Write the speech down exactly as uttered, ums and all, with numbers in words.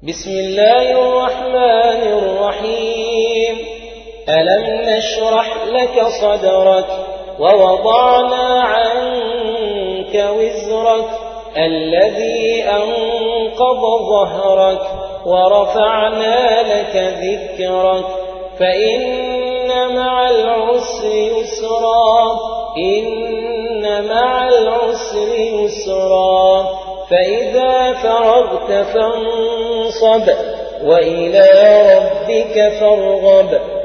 بسم الله الرحمن الرحيم. ألم نشرح لك صدرك ووضعنا عنك وزرك الذي أنقض ظهرك ورفعنا لك ذكرك فإن مع العسر يسرا إن مع العسر يسرا فإذا فرغت فانصب وإلى ربك فارغب.